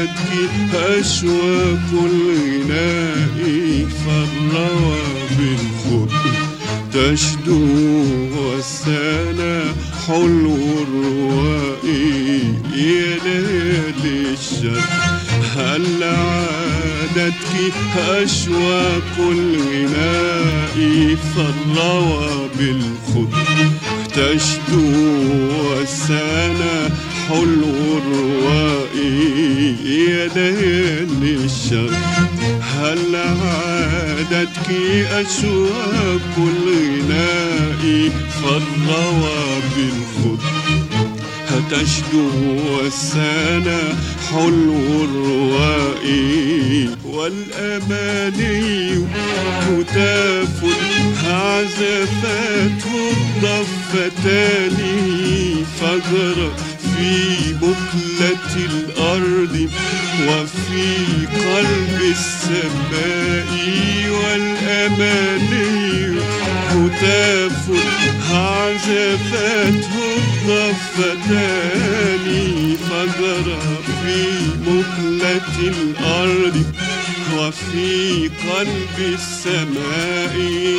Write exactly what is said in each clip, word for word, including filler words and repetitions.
عادتك أشواق الغناء فالروى بالخط تشدو والسنا حلو الرواء يا ليالي الشرق هل عادتك أشواق الغناء فالروى بالخط تشدو والسنا حلو الرواء يا ليالي الشرق هل عادتك أشواق الغناء فالروى بالخط تشدو والسنا حلو الرواء والأماني هتاف عزفته الضفتان فجر في بكلة الأرض وفي قلب السماء والأماني هتاف عزفته الضفتان فجر في مقلة الأرض وفي قلب السماء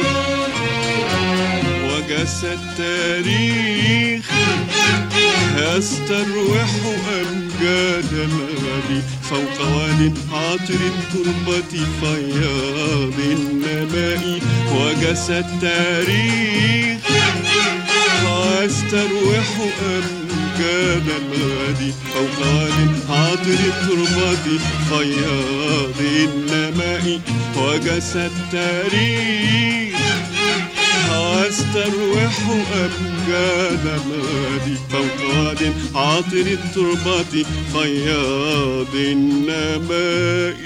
وجسى التاريخ يستروح أمجاد الغد فوق واد عاطر التربة فياض النماء وجسى التاريخ يستروح أمجاد الغد فوق واد عاطر التربة فياض النماء وجسى التاريخ أستروح أمجاد الغد فوق واد عاطر التربة فياض النماء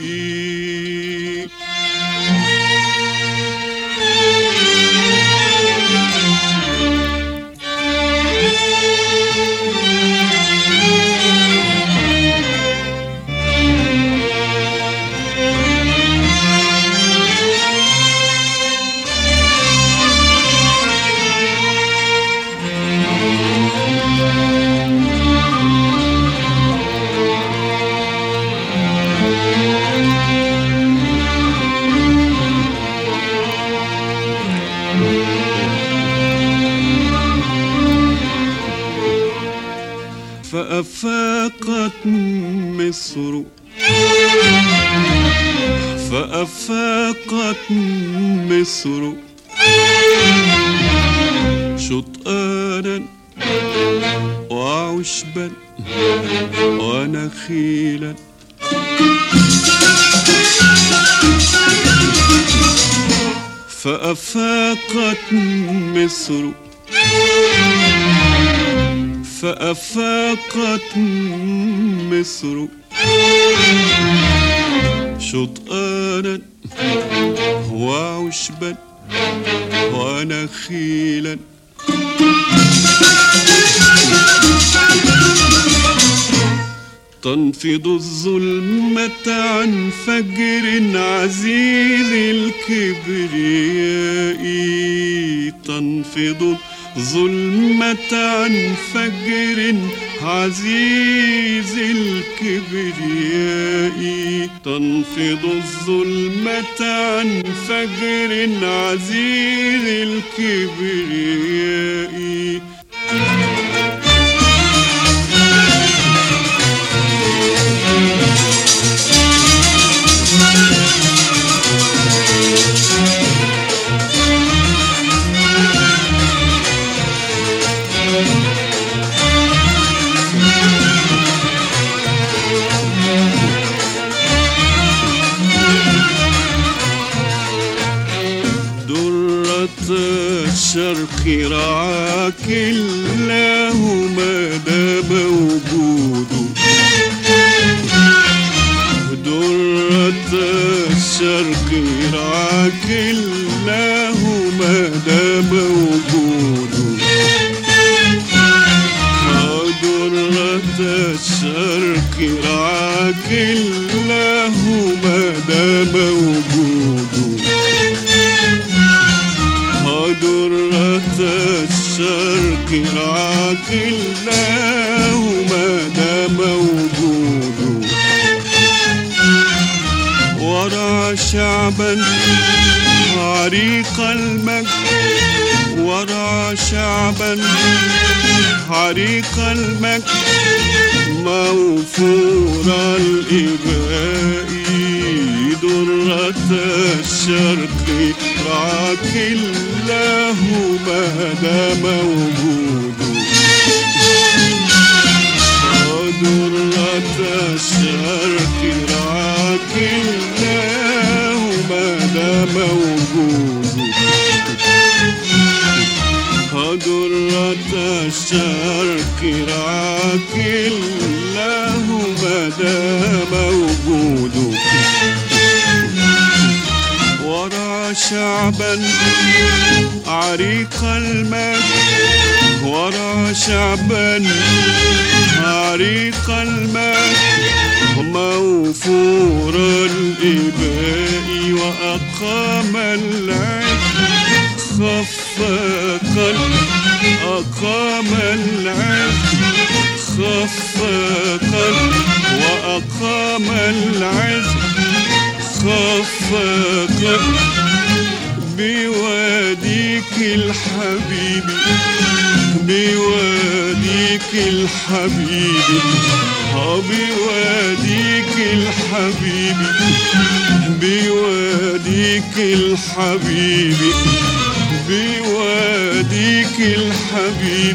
فأفاقت مصر فأفاقت مصر شطآنا وعشبا ونخيلا فأفاقت مصر فأفاقت مصر شطآنا وعشبا ونخيلا تنفض الظلمة عن فجر عزيز الكبرياء تنفض ظلمة عن فجر عزيز الكبرياء تنفض الظلمة عن فجر عزيز الكبرياء الشرق رعاك الله ما دام وجوده درة الشرق رعاك الله ما دام وجوده درة الشرق رعاك الله ما دام وجوده درة الشرق رعاك الله ما دام وجوده ورا شعبا عريق المجد، ورا شعبا عريق المجد موفور الإباء، درة الشرق رعاك الله مدى موجوده، درة الشرق رعاك الله مدى موجوده، درة الشرق رعاك الله مدى موجوده، ورا شعبا عريق المجد، ورا شعبا عريق المجد موفور الإباء، وأقام العز خفاقا، أقام العز خفاقا، وأقام العز خفاقا بواديك الحبيب، بواديك الحبيب، بواديك الحبيب، بواديك الحبيب، بواديك الحبيب،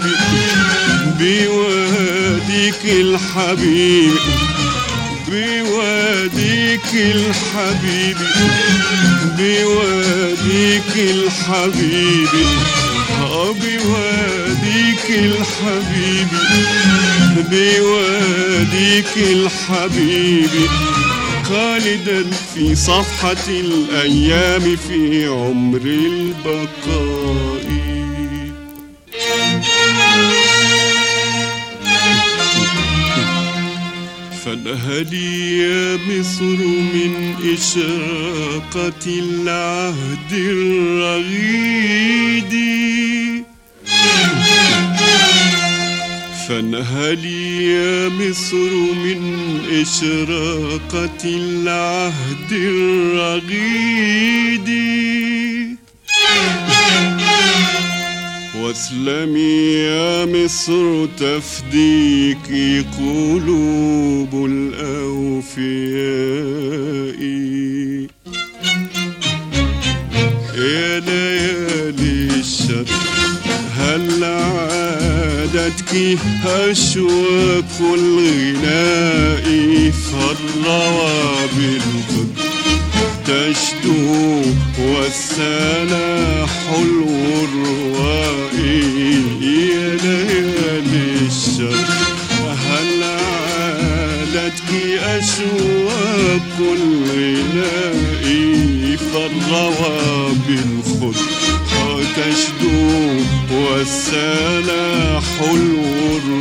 بواديك الحبيب، بواديك الحبيب، بواديك الحبيب، بواديك الحبيب، بواديك الحبيب، خالدا في صفحة الأيام في عمر البقاء. فانهلي يا مصر من إشراقة العهد الرغيد، فانهلي يا مصر من إشراقة العهد الرغيد، واسلمي يا مصر تفديك قلوب الأوفياء. يا ليالي الشر هل عادتك أشواق الغناء، فالروى بالقد تشدو والسنا حلو الروائي. يا ليالي الشر هل عادتك أشواق الغناء، فالروى بالخد تشدو والسنا حلو